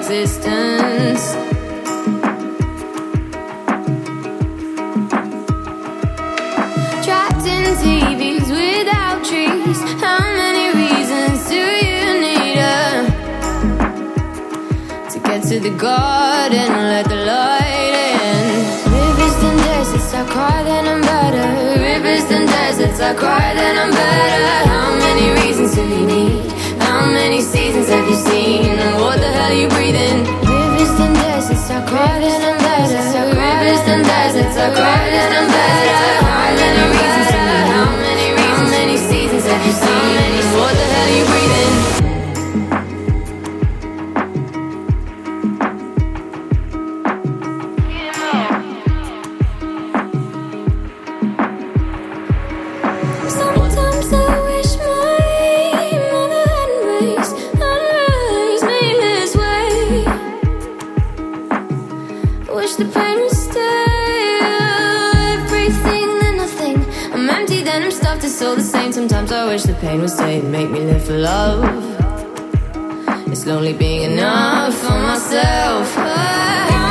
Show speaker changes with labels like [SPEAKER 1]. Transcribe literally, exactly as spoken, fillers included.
[SPEAKER 1] existence. Trapped in T Vs without trees. How many reasons do you need uh, to get to the garden? Let the light in. Rivers and deserts, I cry then I'm better. Rivers and deserts, I cry then I'm better. How many reasons do you need? How many seasons have you seen? And what the hell are you breathing? Rivers and deserts, I cry then I'm better. Rivers and deserts, I cry then I'm better. How many reasons do you need? How many reasons? How many seasons have you seen? And what the hell are you breathing? It's all the same. Sometimes I wish the pain would stay and make me live for love. It's lonely being enough for myself.